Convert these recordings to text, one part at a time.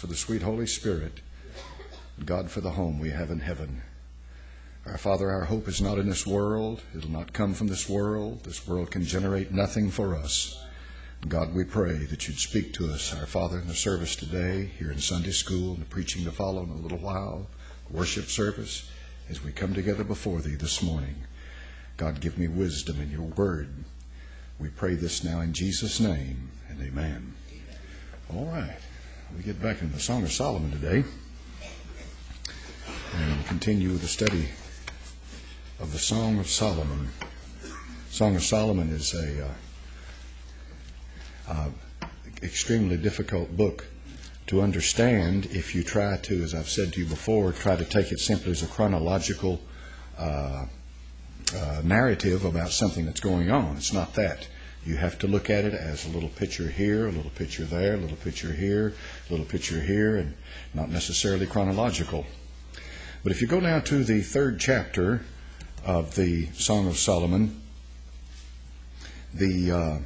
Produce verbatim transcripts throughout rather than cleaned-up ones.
for the sweet Holy Spirit, God for the home we have in heaven. Our Father, our hope is not in this world. It'll not come from this world. This world can generate nothing for us. God, we pray that you'd speak to us, our Father, in the service today, here in Sunday school, and the preaching to follow in a little while, worship service, as we come together before thee this morning. God, give me wisdom in your word. We pray this now in Jesus' name, and amen. All right. We get back into the Song of Solomon today and continue with the study of the Song of Solomon. Song of Solomon is a uh, uh, extremely difficult book to understand if you try to, as I've said to you before, try to take it simply as a chronological uh, uh, narrative about something that's going on. It's not that. You have to look at it as a little picture here, a little picture there, a little picture here, a little picture here, and not necessarily chronological. But if you go now to the third chapter of the Song of Solomon, the uh,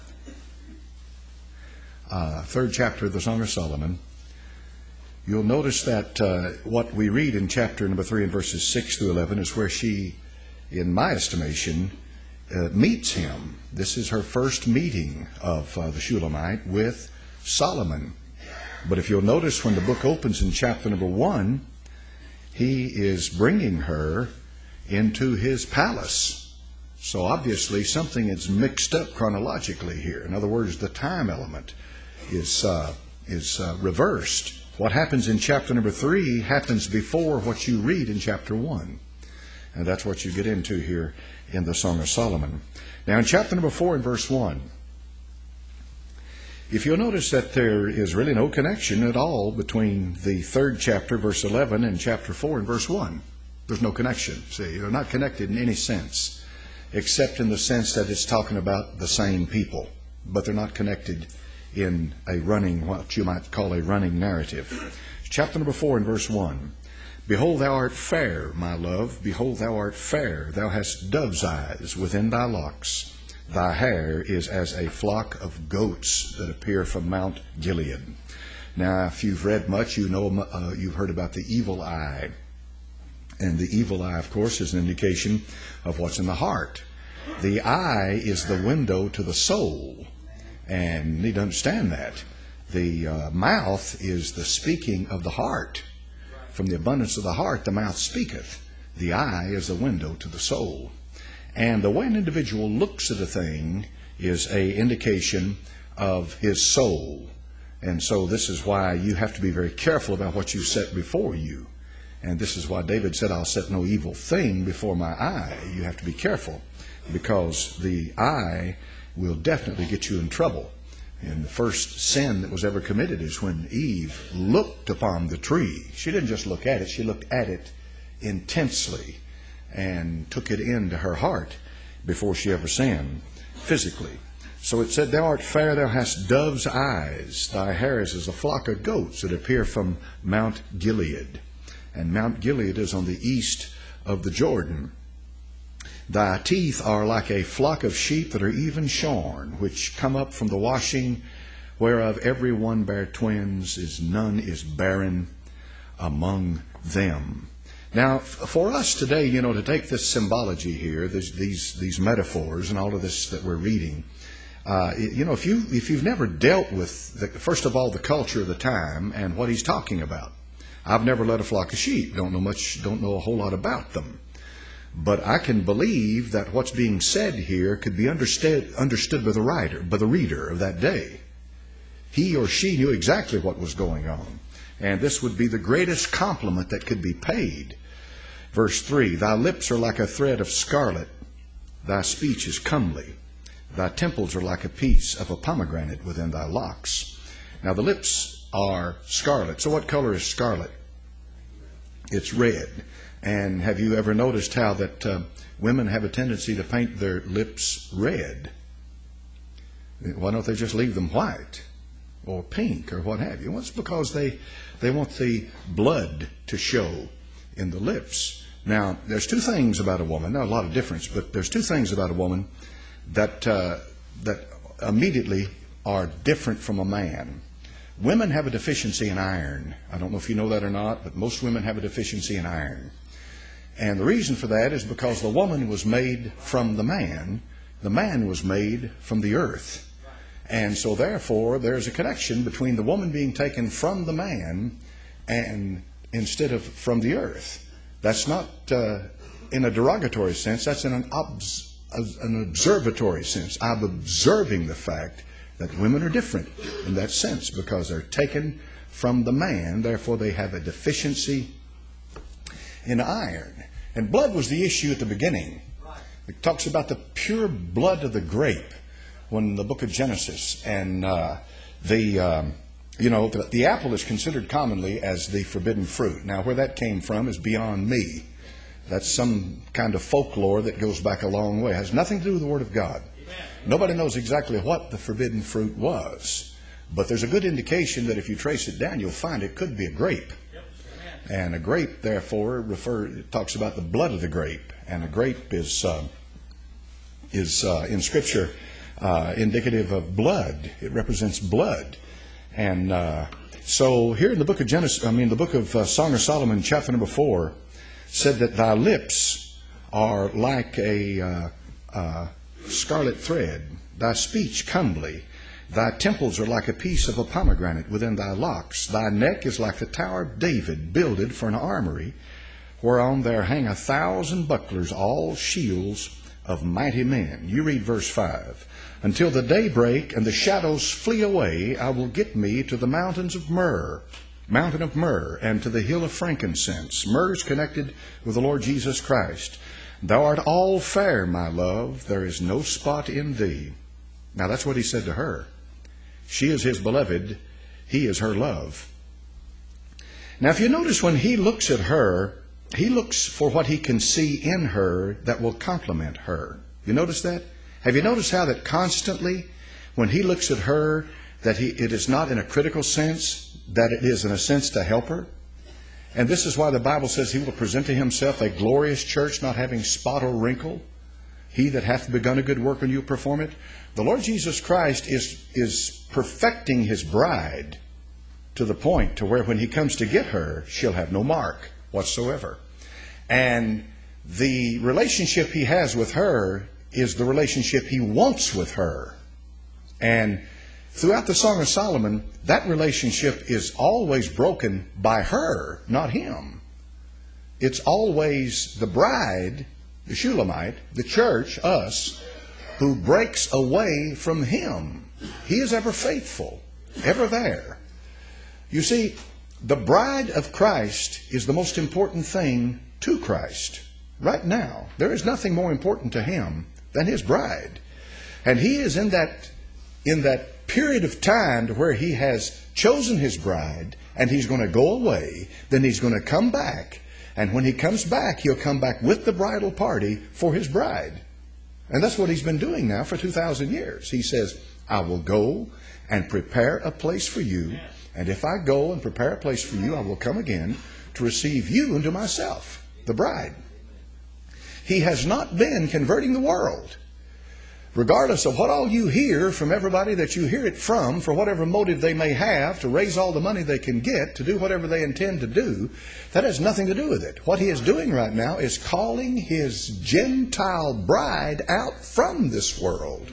uh, third chapter of the Song of Solomon, you'll notice that uh, what we read in chapter number three and verses six through eleven is where she, in my estimation, uh, meets him. This is her first meeting of uh, the Shulamite with Solomon. But if you'll notice when the book opens in chapter number one, he is bringing her into his palace. So obviously something is mixed up chronologically here. In other words, the time element is uh, is uh, reversed. What happens in chapter number three happens before what you read in chapter one. And that's what you get into here in the Song of Solomon. Now in chapter number four and verse one, if you'll notice that there is really no connection at all between the third chapter, verse eleven, and chapter four and verse one. There's no connection. See, they're not connected in any sense, except in the sense that it's talking about the same people. But they're not connected in a running, what you might call a running narrative. Chapter number four and verse one. Behold, thou art fair, my love. Behold, thou art fair. Thou hast dove's eyes within thy locks. Thy hair is as a flock of goats that appear from Mount Gilead. Now, if you've read much, you know uh, you've heard about the evil eye. And the evil eye, of course, is an indication of what's in the heart. The eye is the window to the soul. And you need to understand that. The uh, mouth is the speaking of the heart. From the abundance of the heart, the mouth speaketh. The eye is the window to the soul. And the way an individual looks at a thing is a indication of his soul. And so this is why you have to be very careful about what you set before you. And this is why David said, I'll set no evil thing before my eye. You have to be careful because the eye will definitely get you in trouble. And the first sin that was ever committed is when Eve looked upon the tree. She didn't just look at it, she looked at it intensely and took it into her heart before she ever sinned physically. So it said, thou art fair, thou hast dove's eyes. Thy hair is as a flock of goats that appear from Mount Gilead. And Mount Gilead is on the east of the Jordan. Thy teeth are like a flock of sheep that are even shorn, which come up from the washing, whereof every one bare twins, is none is barren among them. Now, for us today, you know, to take this symbology here, this, these these metaphors and all of this that we're reading, uh, you know, if you if you've never dealt with the, first of all the culture of the time and what he's talking about, I've never led a flock of sheep, don't know much, don't know a whole lot about them, but I can believe that what's being said here could be understood understood by the writer, by the reader of that day. He or she knew exactly what was going on. And this would be the greatest compliment that could be paid. Verse three, thy lips are like a thread of scarlet. Thy speech is comely. Thy temples are like a piece of a pomegranate within thy locks. Now the lips are scarlet. So what color is scarlet? It's red. And have you ever noticed how that uh, women have a tendency to paint their lips red? Why don't they just leave them white or pink or what have you? Well, it's because they, they want the blood to show in the lips. Now, there's two things about a woman. Not a lot of difference, but there's two things about a woman that uh, that immediately are different from a man. women have a deficiency in iron. I don't know if you know that or not, but most women have a deficiency in iron. And the reason for that is because the woman was made from the man. The man was made from the earth. And so therefore, there's a connection between the woman being taken from the man and instead of from the earth. That's not uh, in a derogatory sense. That's in an, obs- an observatory sense. I'm observing the fact that women are different in that sense because they're taken from the man. Therefore, they have a deficiency in iron. And blood was the issue at the beginning. It talks about the pure blood of the grape when the book of Genesis. And uh, the, um, you know, the, the apple is considered commonly as the forbidden fruit. Now, where that came from is beyond me. That's some kind of folklore that goes back a long way. It has nothing to do with the Word of God. Nobody knows exactly what the forbidden fruit was. But there's a good indication that if you trace it down, you'll find it could be a grape. And a grape, therefore, refer, it talks about the blood of the grape. And a grape is, uh, is uh, in Scripture, uh, indicative of blood. It represents blood. And uh, so here in the book of Genesis, I mean, the book of uh, Song of Solomon, chapter number four, said that thy lips are like a uh, uh, scarlet thread, thy speech comely. Thy temples are like a piece of a pomegranate within thy locks. Thy neck is like the Tower of David, builded for an armory, whereon there hang a thousand bucklers, all shields of mighty men. You read verse five. Until the day break and the shadows flee away, I will get me to the mountains of myrrh, mountain of myrrh, and to the hill of frankincense. Myrrh is connected with the Lord Jesus Christ. Thou art all fair, my love. There is no spot in thee. Now that's what he said to her. She is his beloved. He is her love. Now if you notice, when he looks at her, he looks for what he can see in her that will complement her. You notice that? Have you noticed how that constantly, when he looks at her, that he, it is not in a critical sense, that it is in a sense to help her? And this is why the Bible says he will present to himself a glorious church, not having spot or wrinkle. He that hath begun a good work in you perform it. The Lord Jesus Christ is, is perfecting his bride to the point to where when he comes to get her, she'll have no mark whatsoever. And the relationship he has with her is the relationship he wants with her. And throughout the Song of Solomon, that relationship is always broken by her, not him. It's always the bride, the Shulamite, the church, us, who breaks away from him. He is ever faithful, ever there. You see, the bride of Christ is the most important thing to Christ right now. There is nothing more important to him than his bride. And he is in that, in that period of time to where he has chosen his bride, and he's going to go away, then he's going to come back. And when he comes back, he'll come back with the bridal party for his bride. And that's what he's been doing now for two thousand years. He says, I will go and prepare a place for you. And if I go and prepare a place for you, I will come again to receive you unto myself, the bride. He has not been converting the world. Regardless of what all you hear from everybody that you hear it from, for whatever motive they may have to raise all the money they can get, to do whatever they intend to do, that has nothing to do with it. What he is doing right now is calling his Gentile bride out from this world.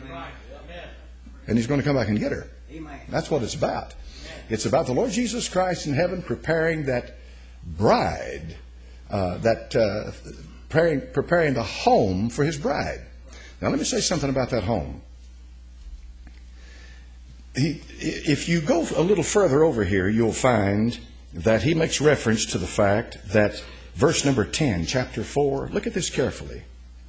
And he's going to come back and get her. That's what it's about. It's about the Lord Jesus Christ in heaven preparing that bride, uh, that uh, preparing, preparing the home for his bride. Now let me say something about that home. He, if you go a little further over here, you'll find that he makes reference to the fact that verse number ten, chapter four, look at this carefully.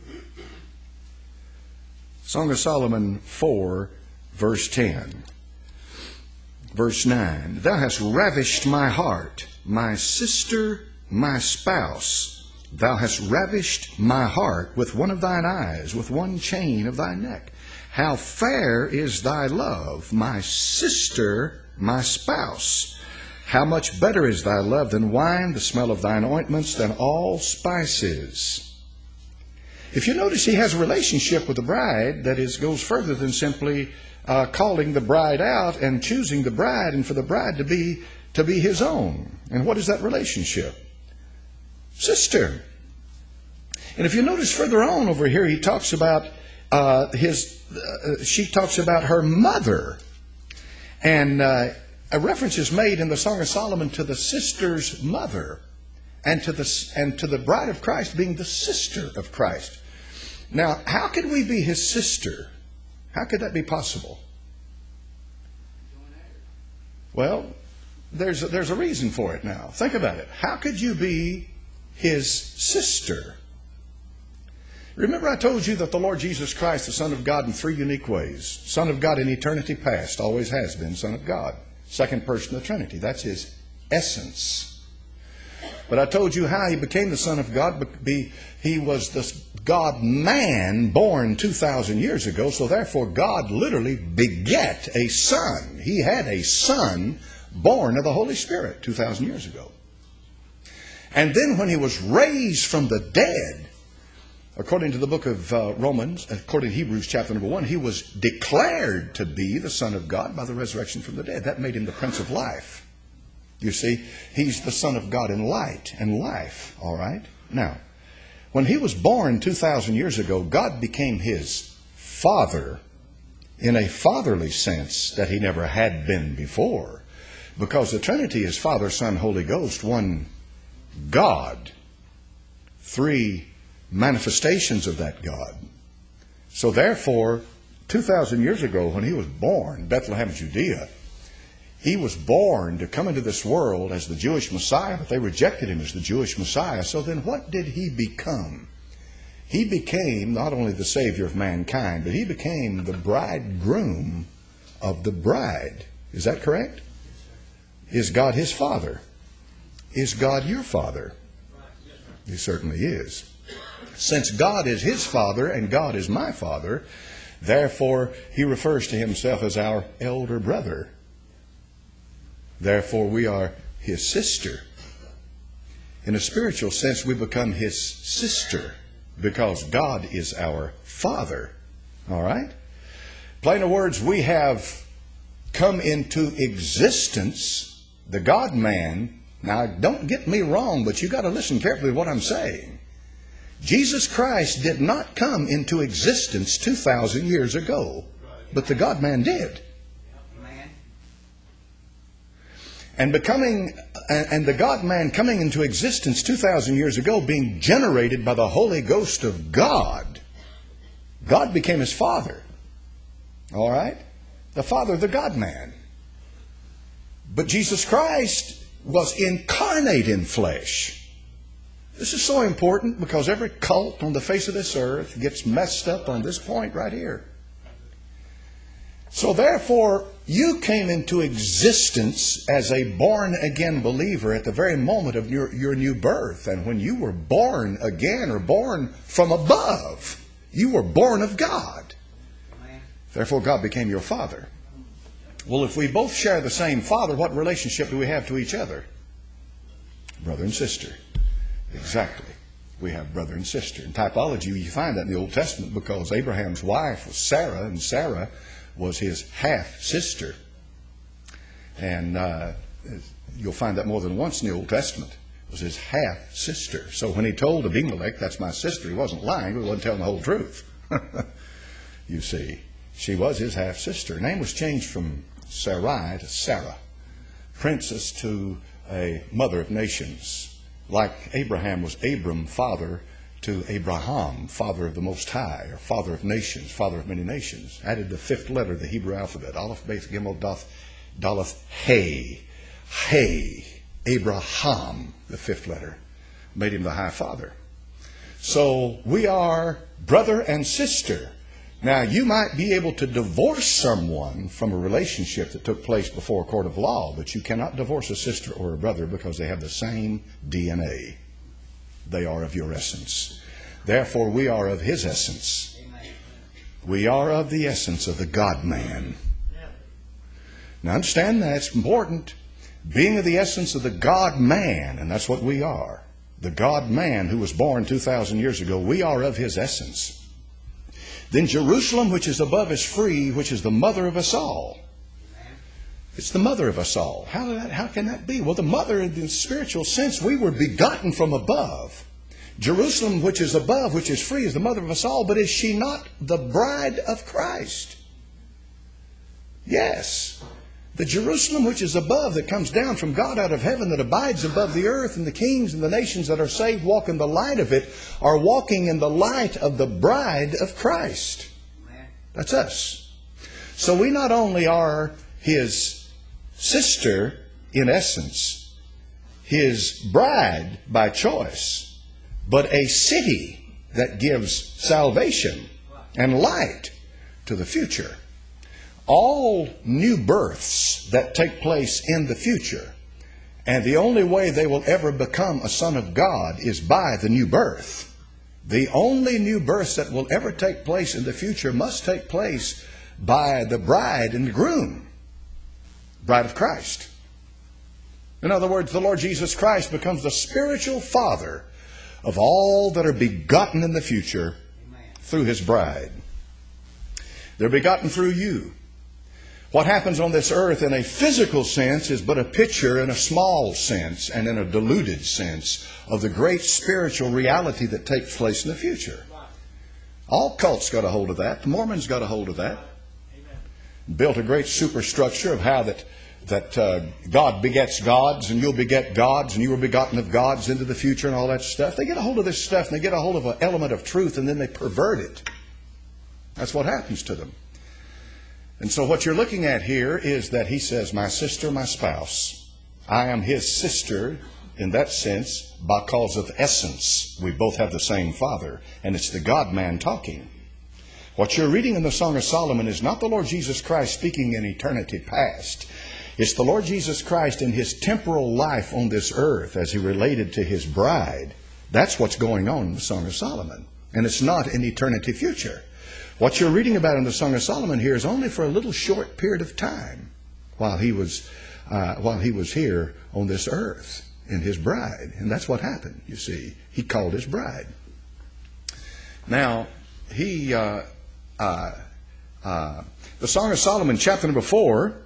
Song of Solomon four, verse ten. Verse nine, thou hast ravished my heart, my sister, my spouse. Thou hast ravished my heart with one of thine eyes, with one chain of thy neck. How fair is thy love, my sister, my spouse. How much better is thy love than wine, the smell of thine ointments than all spices. If you notice, he has a relationship with the bride that is goes further than simply uh, calling the bride out and choosing the bride and for the bride to be, to be his own. And what is that relationship? Sister. And if you notice further on over here, he talks about uh, his, uh, she talks about her mother. And uh, a reference is made in the Song of Solomon to the sister's mother and to the, and to the bride of Christ being the sister of Christ. Now, how could we be his sister? How could that be possible? Well, there's a, there's a reason for it now. Think about it. How could you be his sister? Remember I told you that the Lord Jesus Christ, the Son of God, in three unique ways. Son of God in eternity past, always has been Son of God. Second person of the Trinity. That's his essence. But I told you how he became the Son of God. He was the God-man born two thousand years ago. So therefore God literally begat a son. He had a son born of the Holy Spirit two thousand years ago. And then when he was raised from the dead, according to the book of uh, Romans, according to Hebrews chapter number one, he was declared to be the Son of God by the resurrection from the dead. That made him the Prince of Life. You see, he's the Son of God in light and life. All right? Now, when he was born two thousand years ago, God became his father in a fatherly sense that he never had been before. Because the Trinity is Father, Son, Holy Ghost, one God. Three manifestations of that God. So therefore, two thousand years ago when he was born, Bethlehem, Judea, he was born to come into this world as the Jewish Messiah, but they rejected him as the Jewish Messiah. So then what did he become? He became not only the Savior of mankind, but he became the bridegroom of the bride. Is that correct? Is God his father? Is God your father? He certainly is. Since God is his father and God is my father, therefore he refers to himself as our elder brother. Therefore we are his sister. In a spiritual sense, we become his sister because God is our father. All right? Plain words, we have come into existence, the God-man. Now, don't get me wrong, but you got to listen carefully to what I'm saying. Jesus Christ did not come into existence two thousand years ago, but the God-man did. And becoming, and the God-man coming into existence two thousand years ago, being generated by the Holy Ghost of God, God became his father. All right? The father of the God-man. But Jesus Christ was incarnate in flesh. This is so important because every cult on the face of this earth gets messed up on this point right here. So therefore, you came into existence as a born-again believer at the very moment of your, your new birth. And when you were born again or born from above, you were born of God. Therefore, God became your father. Well, if we both share the same father, what relationship do we have to each other? Brother and sister. Exactly. We have brother and sister. In typology, you find that in the Old Testament because Abraham's wife was Sarah, and Sarah was his half-sister. And uh, you'll find that more than once in the Old Testament. It was his half-sister. So when he told Abimelech, that's my sister, he wasn't lying. He wasn't telling the whole truth. You see, she was his half-sister. Her name was changed from Sarai to Sarah, princess to a mother of nations. Like Abraham was Abram, father to Abraham, father of the Most High, or father of nations, father of many nations. Added the fifth letter of the Hebrew alphabet, Aleph, Beth, Gimel, Doth, Daleth, Hey. Hey. Abraham, the fifth letter, made him the high father. So we are brother and sister. Now, you might be able to divorce someone from a relationship that took place before a court of law, but you cannot divorce a sister or a brother because they have the same D N A. They are of your essence. Therefore, we are of his essence. We are of the essence of the God-man. Now, understand that. It's important. Being of the essence of the God-man, and that's what we are. The God-man who was born two thousand years ago, we are of his essence. Then Jerusalem, which is above, is free, which is the mother of us all. It's the mother of us all. How, did that, how can that be? Well, the mother, in the spiritual sense, we were begotten from above. Jerusalem, which is above, which is free, is the mother of us all. But is she not the bride of Christ? Yes. The Jerusalem which is above, that comes down from God out of heaven, that abides above the earth, and the kings and the nations that are saved walk in the light of it, are walking in the light of the bride of Christ. That's us. So we not only are His sister in essence, His bride by choice, but a city that gives salvation and light to the future. All new births that take place in the future, and the only way they will ever become a son of God is by the new birth. The only new births that will ever take place in the future must take place by the bride and the groom, bride of Christ. In other words, the Lord Jesus Christ becomes the spiritual father of all that are begotten in the future through His bride. They're begotten through you. What happens on this earth in a physical sense is but a picture in a small sense and in a diluted sense of the great spiritual reality that takes place in the future. All cults got a hold of that. The Mormons got a hold of that. Built a great superstructure of how that, that uh, God begets gods, and you'll beget gods, and you were begotten of gods into the future and all that stuff. They get a hold of this stuff, and they get a hold of an element of truth, and then they pervert it. That's what happens to them. And so what you're looking at here is that He says, my sister, my spouse. I am His sister in that sense because of essence. We both have the same Father, and it's the God-man talking. What you're reading in the Song of Solomon is not the Lord Jesus Christ speaking in eternity past. It's the Lord Jesus Christ in His temporal life on this earth as He related to His bride. That's what's going on in the Song of Solomon. And it's not in eternity future. What you're reading about in the Song of Solomon here is only for a little short period of time while he was uh, while he was here on this earth in His bride. And that's what happened, you see. He called His bride. Now, he uh, uh, uh, the Song of Solomon, chapter number four,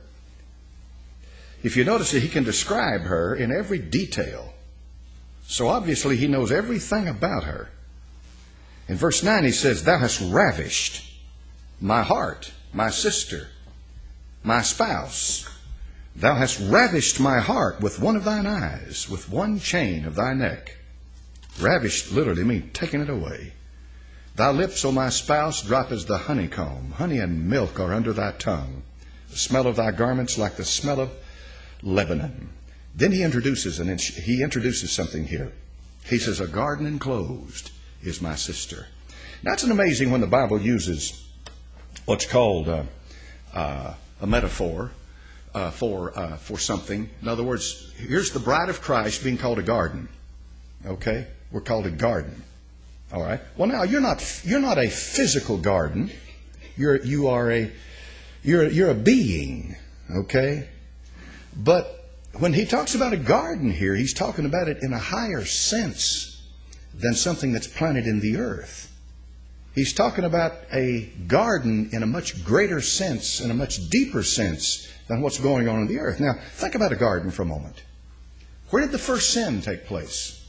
if you notice that he can describe her in every detail. So obviously he knows everything about her. In verse nine he says, thou hast ravished my heart, my sister, my spouse. Thou hast ravished my heart with one of thine eyes, with one chain of thy neck. Ravished literally means taken it away. Thy lips, O my spouse, drop as the honeycomb. Honey and milk are under thy tongue. The smell of thy garments like the smell of Lebanon. Then he introduces, and he introduces something here. He says, a garden enclosed is my sister. Now, it's an amazing when the Bible uses what's called uh, uh, a metaphor uh, for uh, for something. In other words, here's the bride of Christ being called a garden. Okay, we're called a garden. All right. Well, now you're not you're not a physical garden. You're you are a you're you're a being. Okay, but when he talks about a garden here, he's talking about it in a higher sense than something that's planted in the earth. He's talking about a garden in a much greater sense, in a much deeper sense than what's going on in the earth. Now, think about a garden for a moment. Where did the first sin take place?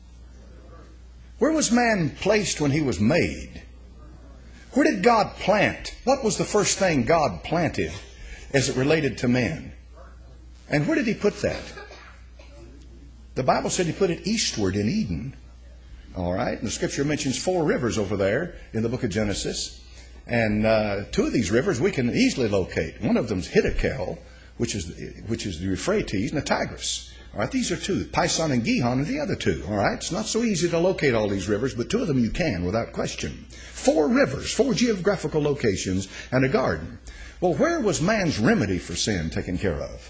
Where was man placed when he was made? Where did God plant? What was the first thing God planted as it related to man? And where did He put that? The Bible said He put it eastward in Eden. All right, and the Scripture mentions four rivers over there in the book of Genesis. And uh, two of these rivers we can easily locate. One of them is Hiddekel, which is, which is the Euphrates, and the Tigris. All right, these are two, Pison and Gihon are the other two. All right, it's not so easy to locate all these rivers, but two of them you can without question. Four rivers, four geographical locations, and a garden. Well, where was man's remedy for sin taken care of?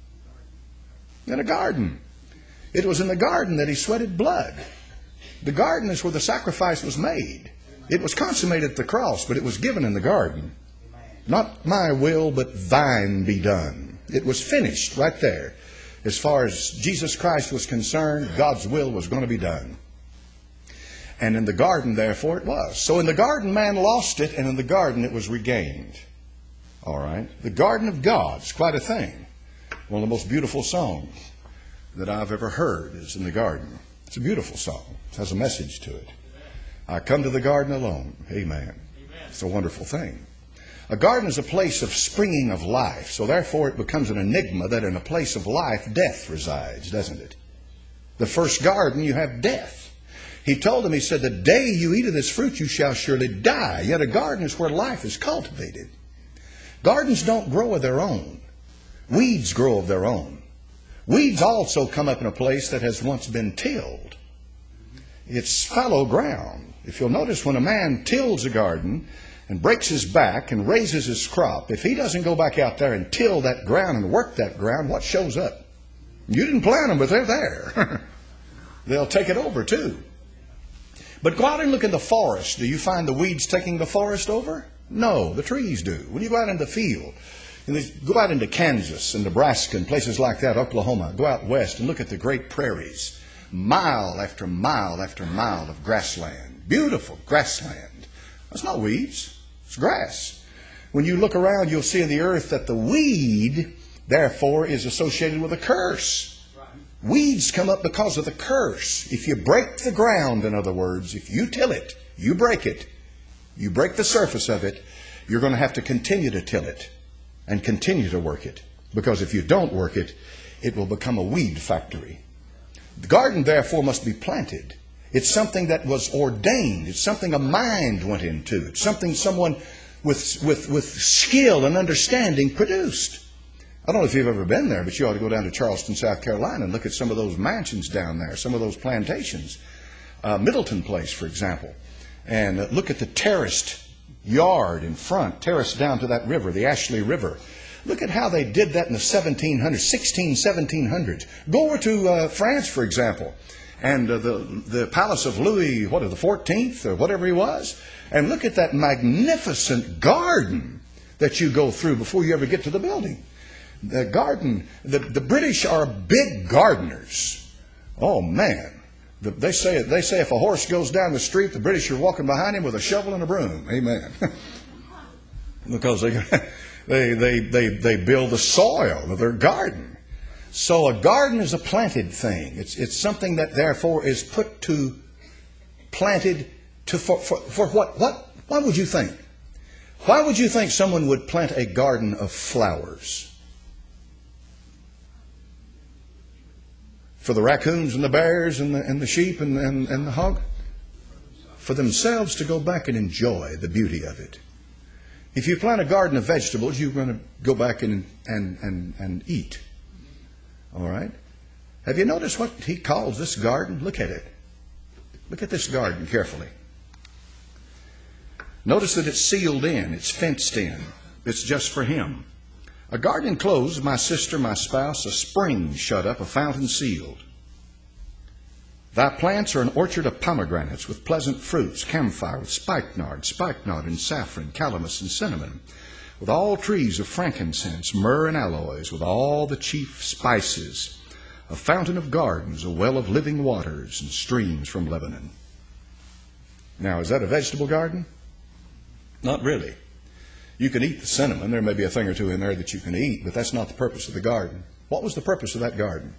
In a garden. It was in the garden that he sweated blood. The garden is where the sacrifice was made. It was consummated at the cross, but it was given in the garden. Not my will, but thine be done. It was finished right there. As far as Jesus Christ was concerned, God's will was going to be done. And in the garden, therefore, it was. So in the garden, man lost it, and in the garden, it was regained. All right? The garden of God is quite a thing. One of the most beautiful songs that I've ever heard is in the garden. It's a beautiful song. It has a message to it. I come to the garden alone. Amen. It's a wonderful thing. A garden is a place of springing of life. So therefore, it becomes an enigma that in a place of life, death resides, doesn't it? The first garden, you have death. He told them, he said, the day you eat of this fruit, you shall surely die. Yet a garden is where life is cultivated. Gardens don't grow of their own. Weeds grow of their own. Weeds also come up in a place that has once been tilled. It's fallow ground. If you'll notice, when a man tills a garden and breaks his back and raises his crop, if he doesn't go back out there and till that ground and work that ground, what shows up? You didn't plant them, but they're there. They'll take it over too. But go out and look in the forest. Do you find the weeds taking the forest over? No, the trees do. When you go out in the field, and go out into Kansas and Nebraska and places like that, Oklahoma, go out west and look at the great prairies. Mile after mile after mile of grassland. Beautiful grassland. That's not weeds. It's grass. When you look around, you'll see in the earth that the weed, therefore, is associated with a curse. Weeds come up because of the curse. If you break the ground, in other words, if you till it, you break it, you break the surface of it, you're going to have to continue to till it and continue to work it. Because if you don't work it, it will become a weed factory. The garden, therefore, must be planted. It's something that was ordained. It's something a mind went into. It's something someone with, with, with skill and understanding produced. I don't know if you've ever been there, but you ought to go down to Charleston, South Carolina, and look at some of those mansions down there, some of those plantations. Uh, Middleton Place, for example. And uh, look at the terraced yard in front, terraced down to that river, the Ashley River. Look at how they did that in the seventeen hundreds, sixteen, seventeen hundreds. Go over to uh, France, for example, and uh, the, the palace of Louis, what, the fourteenth, or whatever he was, and look at that magnificent garden that you go through before you ever get to the building. The garden, the, the British are big gardeners. Oh, man. The, they say they say if a horse goes down the street, the British are walking behind him with a shovel and a broom. Amen. Because they, they, they, they, they build the soil of their garden. So a garden is a planted thing. It's, it's something that, therefore, is put to, planted to, for, for, for what? What? What would you think? Why would you think someone would plant a garden of flowers? For the raccoons and the bears and the, and the sheep and, and, and the hog? For themselves to go back and enjoy the beauty of it. If you plant a garden of vegetables, you're going to go back and, and, and, and eat. All right? Have you noticed what he calls this garden? Look at it. Look at this garden carefully. Notice that it's sealed in. It's fenced in. It's just for him. A garden enclosed, my sister, my spouse, a spring shut up, a fountain sealed. Thy plants are an orchard of pomegranates with pleasant fruits, camphire with spikenard, spikenard and saffron, calamus and cinnamon, with all trees of frankincense, myrrh and aloes, with all the chief spices, a fountain of gardens, a well of living waters, and streams from Lebanon. Now, is that a vegetable garden? Not really. You can eat the cinnamon. There may be a thing or two in there that you can eat, but that's not the purpose of the garden. What was the purpose of that garden?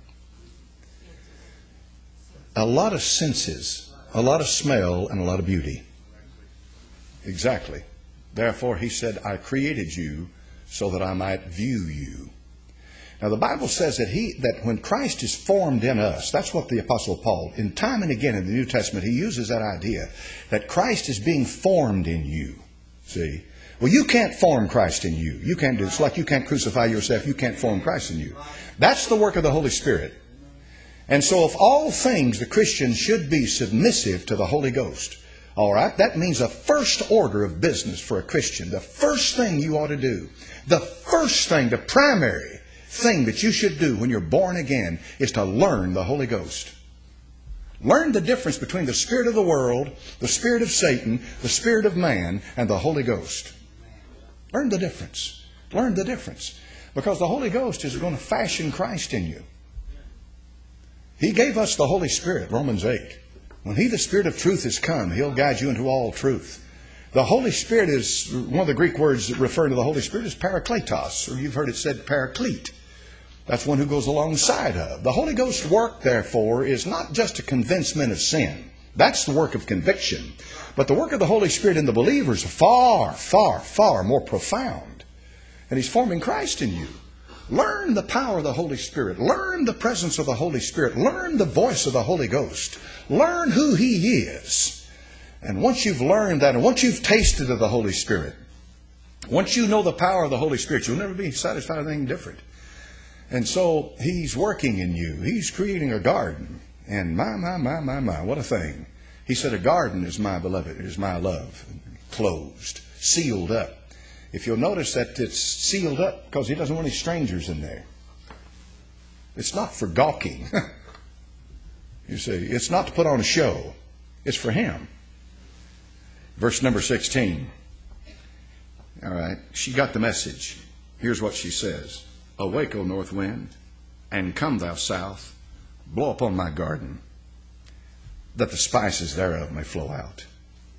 A lot of senses, a lot of smell, and a lot of beauty. Exactly. Therefore, he said, I created you so that I might view you. Now, the Bible says that he that when Christ is formed in us, that's what the Apostle Paul, in time and again in the New Testament, he uses that idea, that Christ is being formed in you. See? Well, you can't form Christ in you. You can't do it. It's like you can't crucify yourself. You can't form Christ in you. That's the work of the Holy Spirit. And so of all things, the Christian should be submissive to the Holy Ghost. All right? That means a first order of business for a Christian. The first thing you ought to do, the first thing, the primary thing that you should do when you're born again is to learn the Holy Ghost. Learn the difference between the spirit of the world, the spirit of Satan, the spirit of man, and the Holy Ghost. Learn the difference. Learn the difference. Because the Holy Ghost is going to fashion Christ in you. He gave us the Holy Spirit, Romans eight. When He, the Spirit of truth, has come, He'll guide you into all truth. The Holy Spirit is, one of the Greek words that refer to the Holy Spirit is parakletos, or you've heard it said paraclete. That's one who goes alongside of. The Holy Ghost's work, therefore, is not just to convince men of sin. That's the work of conviction. But the work of the Holy Spirit in the believers is far, far, far more profound. And He's forming Christ in you. Learn the power of the Holy Spirit. Learn the presence of the Holy Spirit. Learn the voice of the Holy Ghost. Learn who He is. And once you've learned that, and once you've tasted of the Holy Spirit, once you know the power of the Holy Spirit, you'll never be satisfied with anything different. And so He's working in you. He's creating a garden. And my, my, my, my, my, what a thing. He said, a garden is my beloved, is my love. Closed, sealed up. If you'll notice that it's sealed up because He doesn't want any strangers in there. It's not for gawking. You see, it's not to put on a show. It's for Him. Verse number sixteen. All right. She got the message. Here's what she says. Awake, O north wind, and come thou south. Blow upon my garden, that the spices thereof may flow out.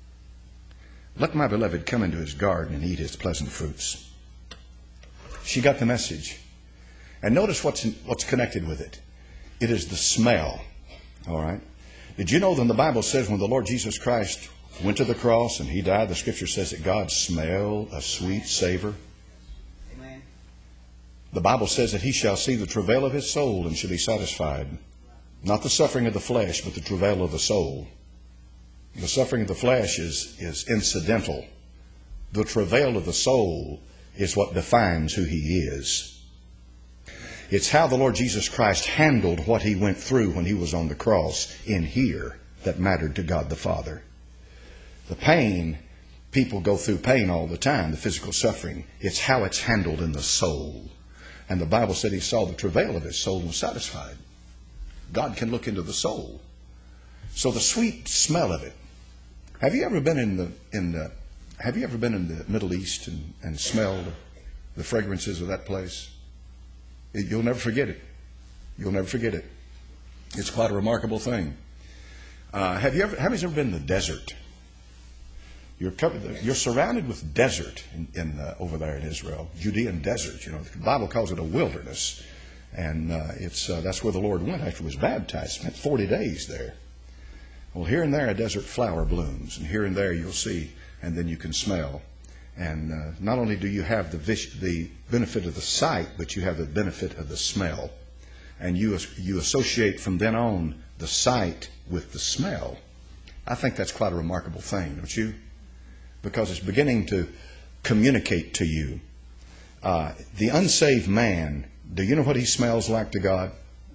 Let my beloved come into his garden and eat his pleasant fruits. She got the message. And notice what's, in, what's connected with it. It is the smell. All right. Did you know that the Bible says when the Lord Jesus Christ went to the cross and He died, the Scripture says that God smelled a sweet savor? Amen. The Bible says that He shall see the travail of His soul and shall be satisfied. Not the suffering of the flesh, but the travail of the soul. The suffering of the flesh is, is incidental. The travail of the soul is what defines who He is. It's how the Lord Jesus Christ handled what He went through when He was on the cross in here that mattered to God the Father. The pain, people go through pain all the time, the physical suffering. It's how it's handled in the soul. And the Bible said He saw the travail of His soul and was satisfied. God can look into the soul. So the sweet smell of it. Have you ever been in the in the have you ever been in the Middle East and, and smelled the fragrances of that place? It, you'll never forget it. You'll never forget it. It's quite a remarkable thing. Uh, have you ever have you ever been in the desert? You're covered, you're surrounded with desert in, in uh, over there in Israel, Judean desert. You know, the Bible calls it a wilderness, and uh, it's uh, that's where the Lord went after He was baptized. Spent forty days there. Well, here and there a desert flower blooms, and here and there you'll see, and then you can smell. And uh, not only do you have the vis- the benefit of the sight, but you have the benefit of the smell, and you you associate from then on the sight with the smell. I think that's quite a remarkable thing, don't you? Because it's beginning to communicate to you. Uh, the unsaved man, do you know what he smells like to God?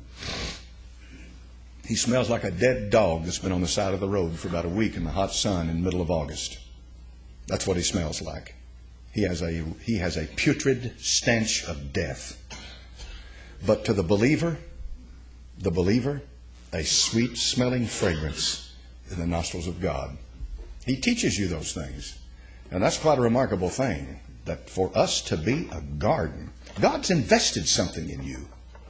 He smells like a dead dog that's been on the side of the road for about a week in the hot sun in the middle of August. That's what he smells like. He has a he has a putrid stench of death. But to the believer, the believer, a sweet smelling fragrance in the nostrils of God. He teaches you those things. And that's quite a remarkable thing, that for us to be a garden, God's invested something in you.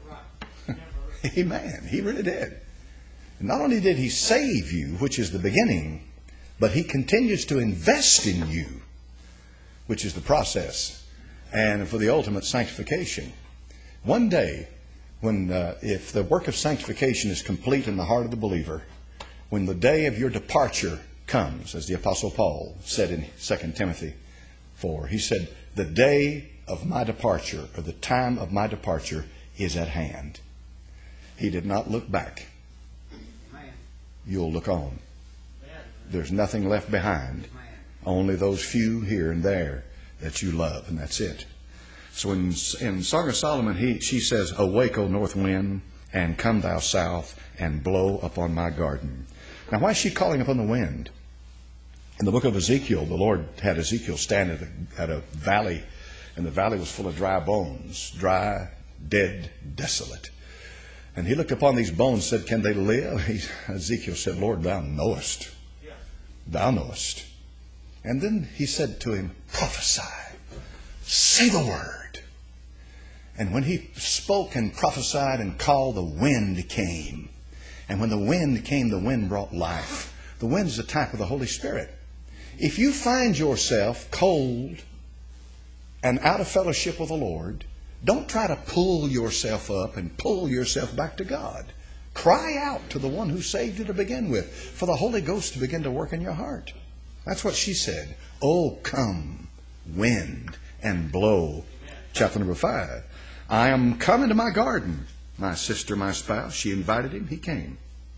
Amen. He really did. And not only did He save you, which is the beginning, but He continues to invest in you, which is the process, and for the ultimate sanctification. One day, when uh, if the work of sanctification is complete in the heart of the believer, when the day of your departure comes, as the Apostle Paul said in Second Timothy four, he said, the day of my departure, or the time of my departure, is at hand. He did not look back. You'll look on. There's nothing left behind. Only those few here and there that you love, and that's it. So in, in Song of Solomon, he, she says, awake, O north wind, and come thou south, and blow upon my garden. Now, why is she calling upon the wind? In the book of Ezekiel, the Lord had Ezekiel stand at a, at a valley, and the valley was full of dry bones, dry, dead, desolate. And he looked upon these bones and said, can they live? He, Ezekiel said, Lord, thou knowest. Thou knowest. And then he said to him, prophesy. Say the word. And when he spoke and prophesied and called, the wind came. And when the wind came, the wind brought life. The wind is a type of the Holy Spirit. If you find yourself cold and out of fellowship with the Lord, don't try to pull yourself up and pull yourself back to God. Cry out to the one who saved you to begin with, for the Holy Ghost to begin to work in your heart. That's what she said. Oh, come, wind, and blow. Chapter number five. I am come into my garden. My sister, my spouse, she invited him, he came.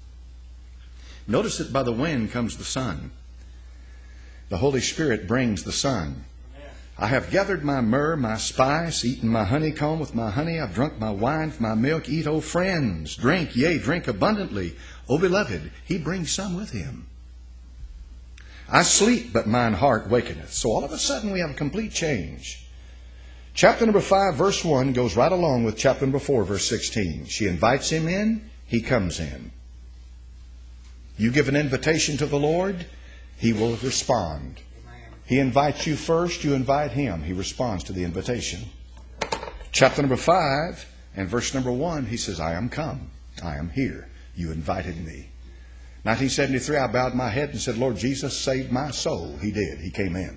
Notice that by the wind comes the sun. The Holy Spirit brings the sun. I have gathered my myrrh, my spice, eaten my honeycomb with my honey. I've drunk my wine with my milk. Eat, O friends, drink, yea, drink abundantly. O beloved, he brings some with him. I sleep, but mine heart wakeneth. So all of a sudden we have a complete change. Chapter number five, verse one goes right along with chapter number four, verse sixteen. She invites him in, he comes in. You give an invitation to the Lord, he will respond. He invites you first, you invite him. He responds to the invitation. Chapter number five and verse number one, he says, I am come. I am here. You invited me. nineteen seventy-three, I bowed my head and said, Lord Jesus, save my soul. He did. He came in.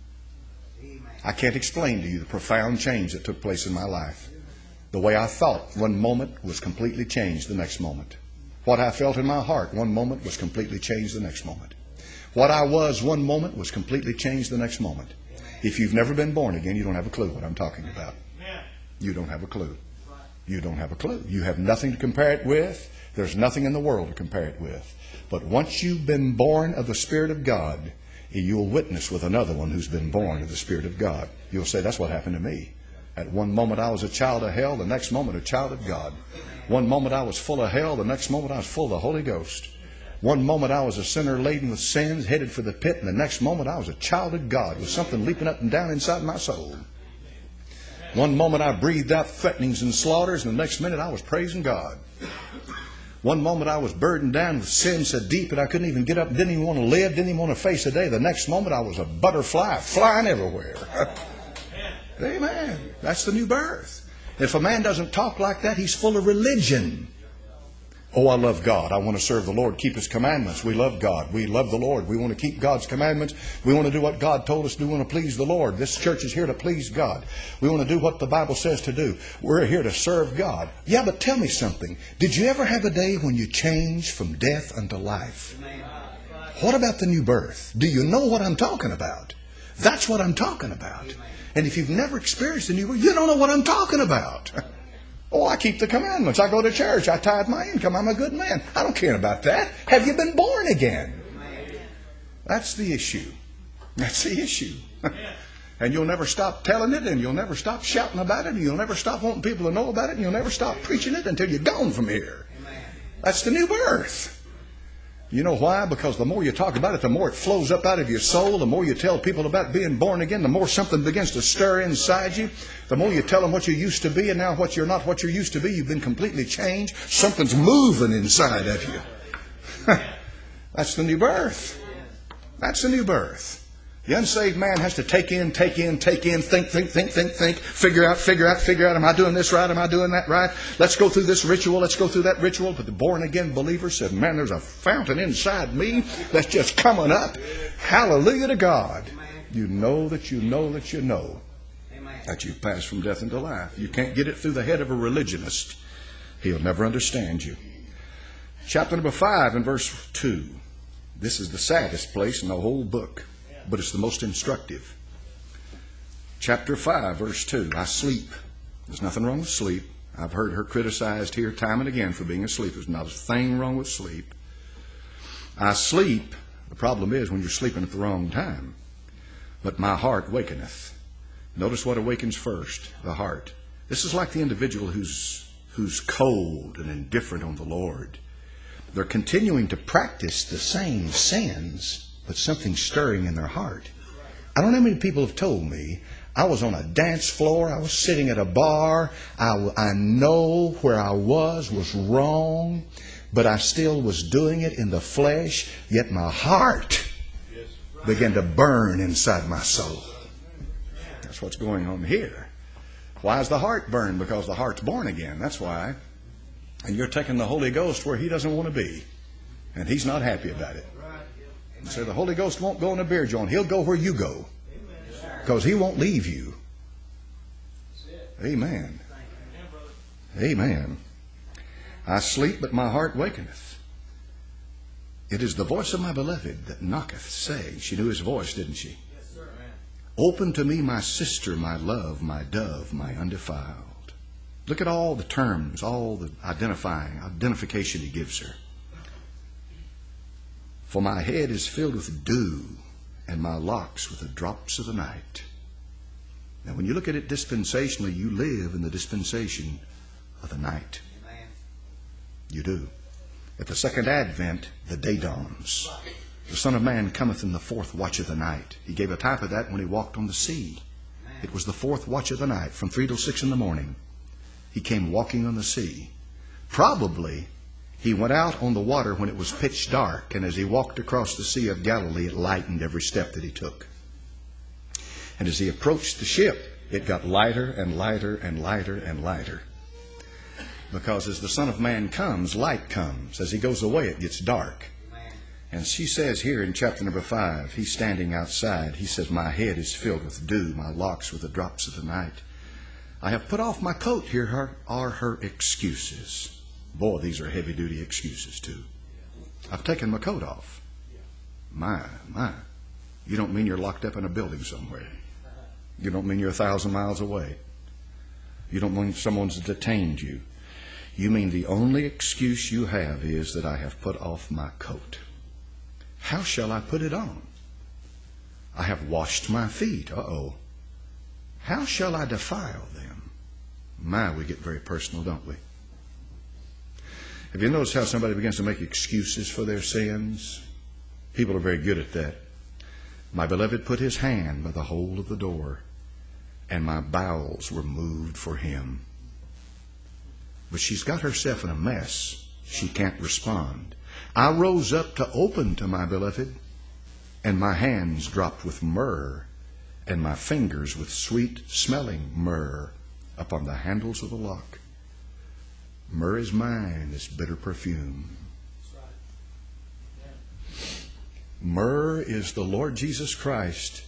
I can't explain to you the profound change that took place in my life. The way I thought one moment was completely changed the next moment. What I felt in my heart one moment was completely changed the next moment. What I was one moment was completely changed the next moment. If you've never been born again, you don't have a clue what I'm talking about. You don't have a clue. You don't have a clue. You have nothing to compare it with. There's nothing in the world to compare it with. But once you've been born of the Spirit of God, you'll witness with another one who's been born of the Spirit of God. You'll say, that's what happened to me. At one moment I was a child of hell, the next moment a child of God. One moment I was full of hell, the next moment I was full of the Holy Ghost. One moment I was a sinner laden with sins, headed for the pit, and the next moment I was a child of God with something leaping up and down inside my soul. One moment I breathed out threatenings and slaughters, and the next minute I was praising God. One moment I was burdened down with sin so deep that I couldn't even get up, didn't even want to live, didn't even want to face the day. The next moment I was a butterfly flying everywhere. Amen. That's the new birth. If a man doesn't talk like that, he's full of religion. Oh, I love God. I want to serve the Lord, keep His commandments. We love God. We love the Lord. We want to keep God's commandments. We want to do what God told us to do. We want to please the Lord. This church is here to please God. We want to do what the Bible says to do. We're here to serve God. Yeah, but tell me something. Did you ever have a day when you changed from death unto life? What about the new birth? Do you know what I'm talking about? That's what I'm talking about. And if you've never experienced the new birth, you don't know what I'm talking about. Oh, I keep the commandments. I go to church. I tithe my income. I'm a good man. I don't care about that. Have you been born again? That's the issue. That's the issue. And you'll never stop telling it, and you'll never stop shouting about it, and you'll never stop wanting people to know about it, and you'll never stop preaching it until you're gone from here. That's the new birth. You know why? Because the more you talk about it, the more it flows up out of your soul. The more you tell people about being born again, the more something begins to stir inside you. The more you tell them what you used to be and now what you're not, what you used to be, you've been completely changed. Something's moving inside of you. That's the new birth. That's the new birth. The unsaved man has to take in, take in, take in, think, think, think, think, think, figure out, figure out, figure out, am I doing this right? Am I doing that right? Let's go through this ritual. Let's go through that ritual. But the born-again believer said, man, there's a fountain inside me that's just coming up. Hallelujah to God. You know that you know that you know that you've passed from death into life. You can't get it through the head of a religionist. He'll never understand you. Chapter number five and verse two. This is the saddest place in the whole book, but it's the most instructive. Chapter five, verse two. I sleep. There's nothing wrong with sleep. I've heard her criticized here time and again for being asleep. There's not a thing wrong with sleep. I sleep. The problem is when you're sleeping at the wrong time. But my heart wakeneth. Notice what awakens first, the heart. This is like the individual who's, who's cold and indifferent on the Lord. They're continuing to practice the same sins, but something's stirring in their heart. I don't know how many people have told me, I was on a dance floor, I was sitting at a bar, I, I know where I was was wrong, but I still was doing it in the flesh, yet my heart began to burn inside my soul. That's what's going on here. Why is the heart burned? Because the heart's born again. That's why. And you're taking the Holy Ghost where He doesn't want to be. And He's not happy about it. And so the Holy Ghost won't go in a beer joint. He'll go where you go. Because He won't leave you. Amen. Amen. I sleep, but my heart wakeneth. It is the voice of my beloved that knocketh, saying. She knew His voice, didn't she? Open to me, my sister, my love, my dove, my undefiled. Look at all the terms, all the identifying, identification He gives her. For my head is filled with dew, and my locks with the drops of the night. Now, when you look at it dispensationally, you live in the dispensation of the night. Amen. You do. At the second advent, the day dawns. The Son of Man cometh in the fourth watch of the night. He gave a type of that when He walked on the sea. It was the fourth watch of the night, from three till six in the morning. He came walking on the sea. Probably He went out on the water when it was pitch dark, and as He walked across the Sea of Galilee, it lightened every step that He took. And as He approached the ship, it got lighter and lighter and lighter and lighter. Because as the Son of Man comes, light comes. As He goes away, it gets dark. And she says here in chapter number five, He's standing outside. He says, my head is filled with dew, my locks with the drops of the night. I have put off my coat. Here are her excuses. Boy, these are heavy-duty excuses, too. I've taken my coat off. My, my. You don't mean you're locked up in a building somewhere. You don't mean you're a thousand miles away. You don't mean someone's detained you. You mean the only excuse you have is that I have put off my coat. How shall I put it on? I have washed my feet. Uh-oh. How shall I defile them? My, we get very personal, don't we? Have you noticed how somebody begins to make excuses for their sins? People are very good at that. My beloved put his hand by the hole of the door, and my bowels were moved for him. But she's got herself in a mess. She can't respond. I rose up to open to my beloved, and my hands dropped with myrrh, and my fingers with sweet-smelling myrrh upon the handles of the lock. Myrrh is mine, this bitter perfume. Myrrh is the Lord Jesus Christ.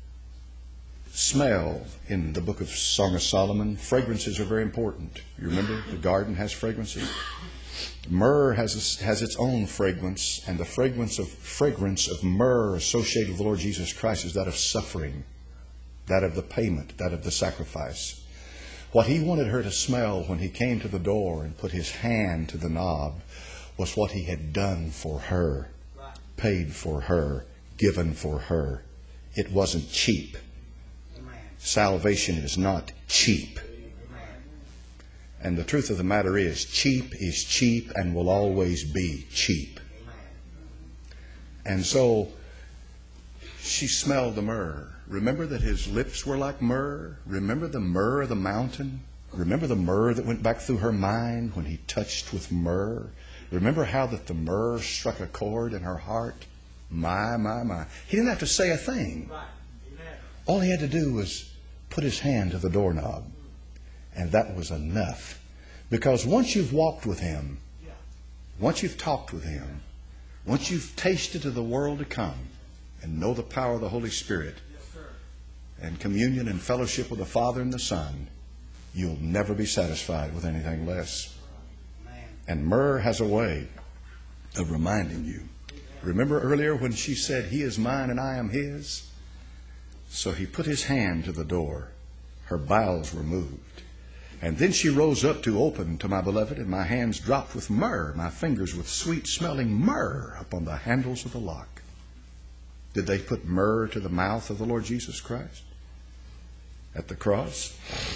Smell in the book of Song of Solomon. Fragrances are very important. You remember the garden has fragrances. Myrrh has has its own fragrance, and the fragrance of fragrance of myrrh associated with the Lord Jesus Christ is that of suffering, that of the payment, that of the sacrifice. What He wanted her to smell when He came to the door and put His hand to the knob was what He had done for her, paid for her, given for her. It wasn't cheap. Salvation is not cheap. And the truth of the matter is, cheap is cheap and will always be cheap. And so she smelled the myrrh. Remember that His lips were like myrrh? Remember the myrrh of the mountain? Remember the myrrh that went back through her mind when He touched with myrrh? Remember how that the myrrh struck a chord in her heart? My, my, my. He didn't have to say a thing. All He had to do was put His hand to the doorknob. And that was enough. Because once you've walked with Him, once you've talked with Him, once you've tasted of the world to come and know the power of the Holy Spirit and communion and fellowship with the Father and the Son, you'll never be satisfied with anything less. And myrrh has a way of reminding you. Remember earlier when she said, He is mine and I am His? So He put His hand to the door. Her bowels were moved. And then she rose up to open to my beloved, and my hands dropped with myrrh, my fingers with sweet-smelling myrrh upon the handles of the lock. Did they put myrrh to the mouth of the Lord Jesus Christ at the cross?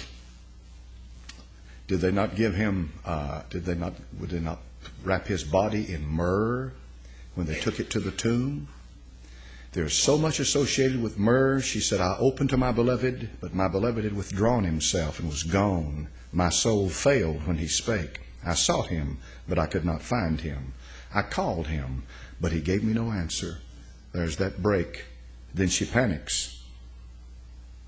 Did they not give Him, uh, did they not, would they not wrap His body in myrrh when they took it to the tomb? There's so much associated with myrrh. She said, I opened to my beloved, but my beloved had withdrawn himself and was gone. My soul failed when he spake. I sought him, but I could not find him. I called him, but he gave me no answer. There's that break. Then she panics.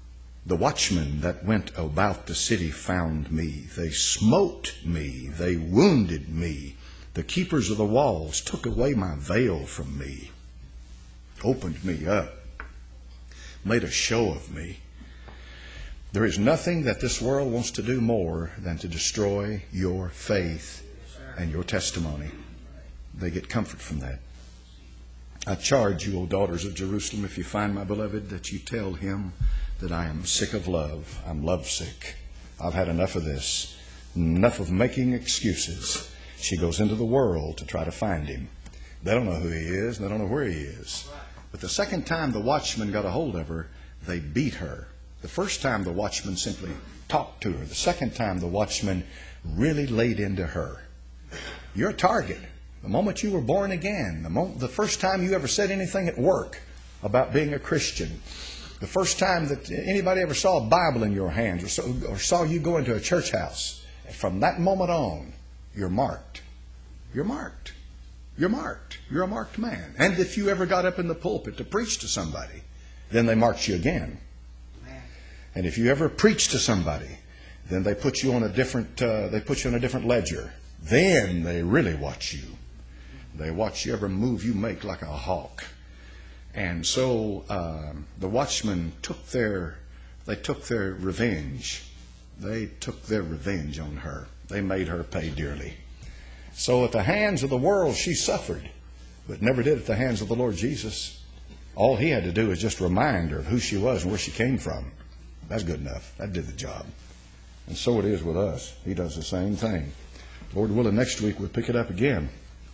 The watchmen that went about the city found me. They smote me. They wounded me. The keepers of the walls took away my veil from me, opened me up, made a show of me. There is nothing that this world wants to do more than to destroy your faith and your testimony. They get comfort from that. I charge you, O daughters of Jerusalem, if you find my beloved, that you tell him that I am sick of love. I'm lovesick. I've had enough of this. Enough of making excuses. She goes into the world to try to find him. They don't know who he is. They don't know where he is. But the second time the watchman got a hold of her, they beat her. The first time the watchman simply talked to her. The second time the watchman really laid into her. You're a target. The moment you were born again, the moment, the first time you ever said anything at work about being a Christian, the first time that anybody ever saw a Bible in your hands or saw, or saw you go into a church house, from that moment on, you're marked. You're marked. You're marked. You're a marked man. And if you ever got up in the pulpit to preach to somebody, then they marked you again. And if you ever preach to somebody, then they put you on a different. Uh, they put you on a different ledger. Then they really watch you. They watch every move you make like a hawk. And so uh, the watchmen took their. They took their revenge. They took their revenge on her. They made her pay dearly. So at the hands of the world she suffered, but never did at the hands of the Lord Jesus. All he had to do was just remind her of who she was and where she came from. That's good enough. That did the job. And so it is with us. He does the same thing. Lord willing, next week we'll pick it up again.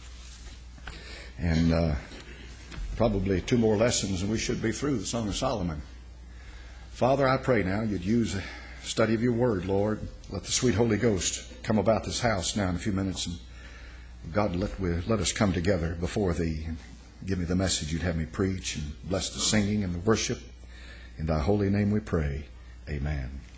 And uh, probably two more lessons and we should be through the Song of Solomon. Father, I pray now you'd use a study of your word, Lord. Let the sweet Holy Ghost come about this house now in a few minutes. And God, let, we, let us come together before Thee. Give me the message you'd have me preach, and bless the singing and the worship. In Thy holy name we pray. Amen.